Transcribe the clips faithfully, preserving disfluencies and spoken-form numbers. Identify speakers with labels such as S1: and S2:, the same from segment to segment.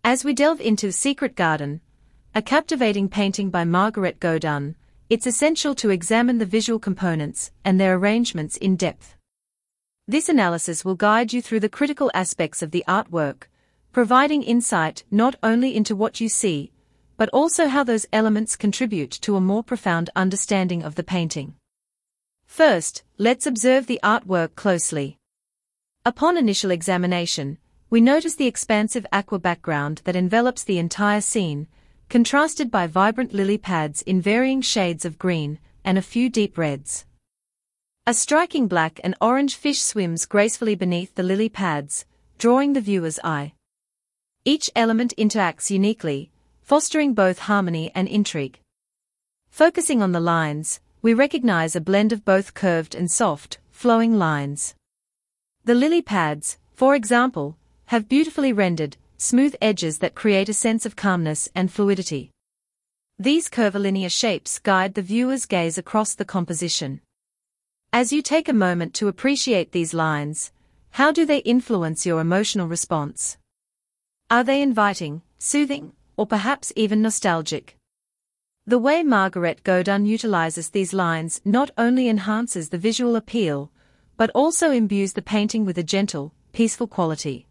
S1: As we delve into Secret Garden, a captivating painting by Margaret Godin, it's essential to examine the visual components and their arrangements in depth. This analysis will guide you through the critical aspects of the artwork, providing insight not only into what you see, but also how those elements contribute to a more profound understanding of the painting. First, let's observe the artwork closely. Upon initial examination, we notice the expansive aqua background that envelops the entire scene, contrasted by vibrant lily pads in varying shades of green and a few deep reds. A striking black and orange fish swims gracefully beneath the lily pads, drawing the viewer's eye. Each element interacts uniquely, fostering both harmony and intrigue. Focusing on the lines, we recognize a blend of both curved and soft, flowing lines. The lily pads, for example, have beautifully rendered, smooth edges that create a sense of calmness and fluidity. These curvilinear shapes guide the viewer's gaze across the composition. As you take a moment to appreciate these lines, how do they influence your emotional response? Are they inviting, soothing, or perhaps even nostalgic? The way Margaret Godin utilizes these lines not only enhances the visual appeal, but also imbues the painting with a gentle, peaceful quality.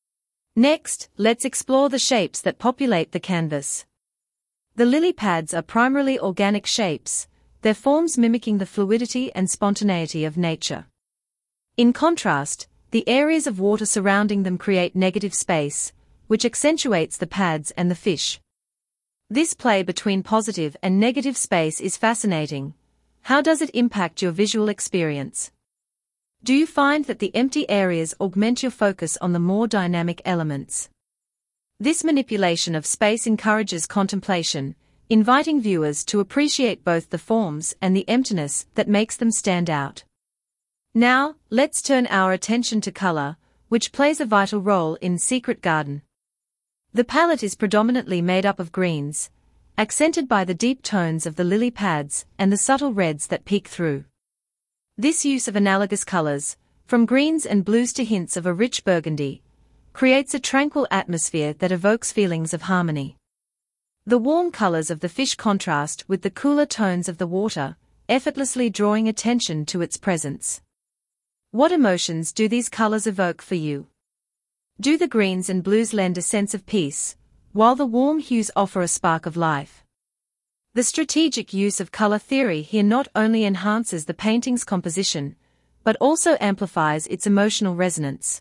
S1: Next, let's explore the shapes that populate the canvas. The lily pads are primarily organic shapes, their forms mimicking the fluidity and spontaneity of nature. In contrast, the areas of water surrounding them create negative space, which accentuates the pads and the fish. This play between positive and negative space is fascinating. How does it impact your visual experience? Do you find that the empty areas augment your focus on the more dynamic elements? This manipulation of space encourages contemplation, inviting viewers to appreciate both the forms and the emptiness that makes them stand out. Now, let's turn our attention to color, which plays a vital role in Secret Garden. The palette is predominantly made up of greens, accented by the deep tones of the lily pads and the subtle reds that peek through. This use of analogous colors, from greens and blues to hints of a rich burgundy, creates a tranquil atmosphere that evokes feelings of harmony. The warm colors of the fish contrast with the cooler tones of the water, effortlessly drawing attention to its presence. What emotions do these colors evoke for you? Do the greens and blues lend a sense of peace, while the warm hues offer a spark of life? The strategic use of color theory here not only enhances the painting's composition, but also amplifies its emotional resonance.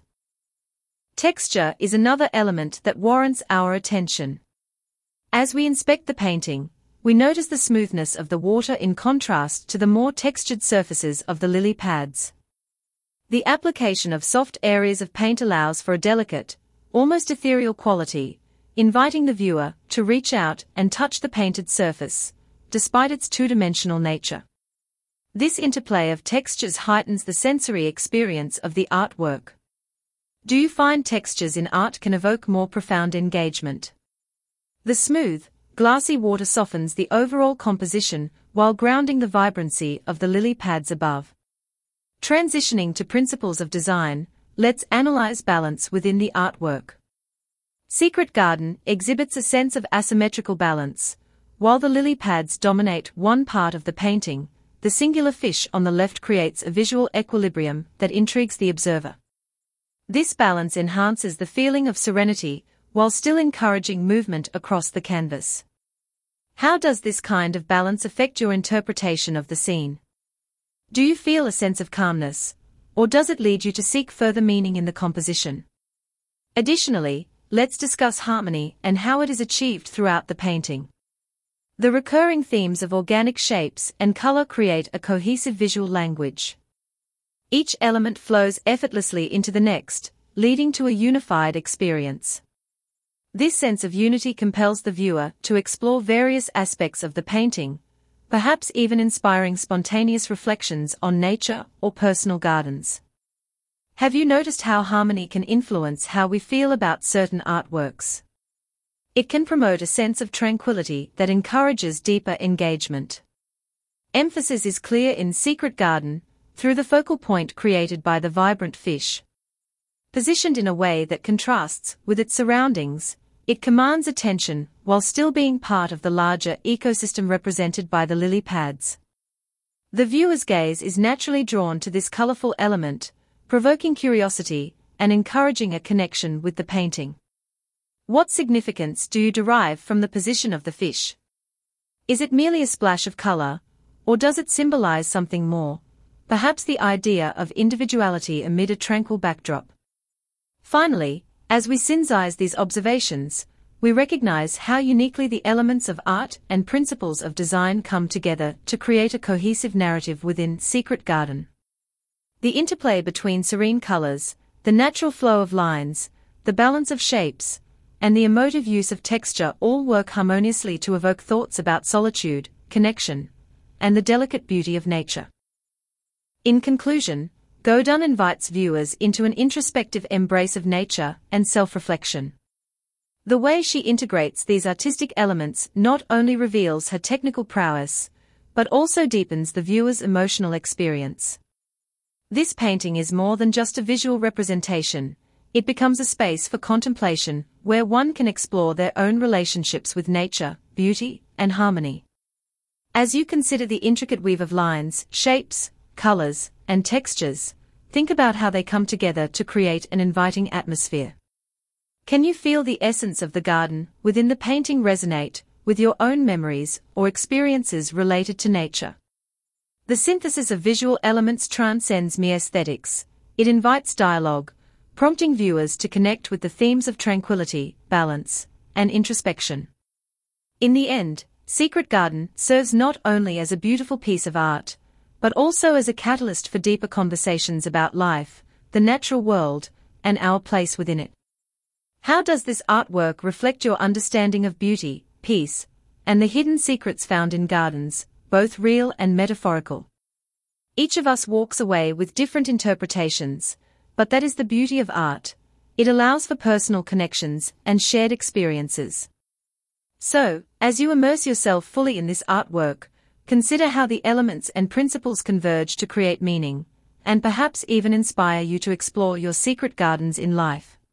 S1: Texture is another element that warrants our attention. As we inspect the painting, we notice the smoothness of the water in contrast to the more textured surfaces of the lily pads. The application of soft areas of paint allows for a delicate, almost ethereal quality, inviting the viewer to reach out and touch the painted surface, despite its two-dimensional nature. This interplay of textures heightens the sensory experience of the artwork. Do you find textures in art can evoke more profound engagement? The smooth, glassy water softens the overall composition while grounding the vibrancy of the lily pads above. Transitioning to principles of design, let's analyze balance within the artwork. Secret Garden exhibits a sense of asymmetrical balance. While the lily pads dominate one part of the painting, the singular fish on the left creates a visual equilibrium that intrigues the observer. This balance enhances the feeling of serenity, while still encouraging movement across the canvas. How does this kind of balance affect your interpretation of the scene? Do you feel a sense of calmness, or does it lead you to seek further meaning in the composition? Additionally, let's discuss harmony and how it is achieved throughout the painting. The recurring themes of organic shapes and color create a cohesive visual language. Each element flows effortlessly into the next, leading to a unified experience. This sense of unity compels the viewer to explore various aspects of the painting, perhaps even inspiring spontaneous reflections on nature or personal gardens. Have you noticed how harmony can influence how we feel about certain artworks? It can promote a sense of tranquility that encourages deeper engagement. Emphasis is clear in Secret Garden, through the focal point created by the vibrant fish. Positioned in a way that contrasts with its surroundings, It commands attention while still being part of the larger ecosystem represented by the lily pads. The viewer's gaze is naturally drawn to this colorful element, provoking curiosity and encouraging a connection with the painting. What significance do you derive from the position of the fish? Is it merely a splash of color, or does it symbolize something more, perhaps the idea of individuality amid a tranquil backdrop? Finally, as we synthesize these observations, we recognize how uniquely the elements of art and principles of design come together to create a cohesive narrative within Secret Garden. The interplay between serene colors, the natural flow of lines, the balance of shapes, and the emotive use of texture all work harmoniously to evoke thoughts about solitude, connection, and the delicate beauty of nature. In conclusion, Godin invites viewers into an introspective embrace of nature and self-reflection. The way she integrates these artistic elements not only reveals her technical prowess, but also deepens the viewer's emotional experience. This painting is more than just a visual representation. It becomes a space for contemplation, where one can explore their own relationships with nature, beauty, and harmony. As you consider the intricate weave of lines, shapes, colors, and textures, think about how they come together to create an inviting atmosphere. Can you feel the essence of the garden within the painting resonate with your own memories or experiences related to nature? The synthesis of visual elements transcends mere aesthetics. It invites dialogue, prompting viewers to connect with the themes of tranquility, balance, and introspection. In the end, Secret Garden serves not only as a beautiful piece of art, but also as a catalyst for deeper conversations about life, the natural world, and our place within it. How does this artwork reflect your understanding of beauty, peace, and the hidden secrets found in gardens, both real and metaphorical? Each of us walks away with different interpretations, but that is the beauty of art. It allows for personal connections and shared experiences. So, as you immerse yourself fully in this artwork, consider how the elements and principles converge to create meaning, and perhaps even inspire you to explore your secret gardens in life.